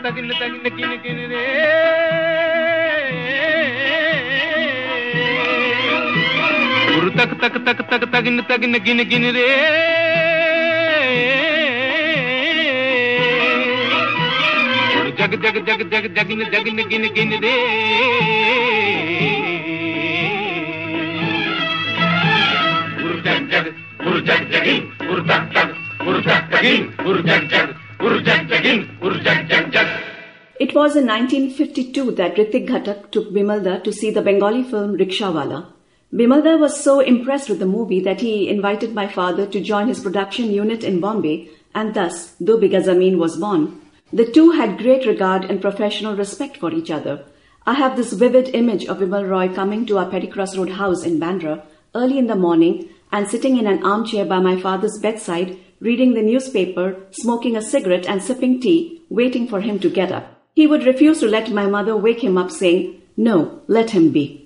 tagin tagin kin re. Guru tak tagin gin re. Guru jagin gin re. Guru jagin, guru jag. It was in 1952 that Ritik Ghatak took Bimalda to see the Bengali film Rikshawala. Bimalda was so impressed with the movie that he invited my father to join his production unit in Bombay, and thus Do Bigha Zameen was born. The two had great regard and professional respect for each other. I have this vivid image of Vimal Roy coming to our Pettycross Road house in Bandra early in the morning and sitting in an armchair by my father's bedside, reading the newspaper, smoking a cigarette and sipping tea, waiting for him to get up. He would refuse to let my mother wake him up, saying, "No, let him be."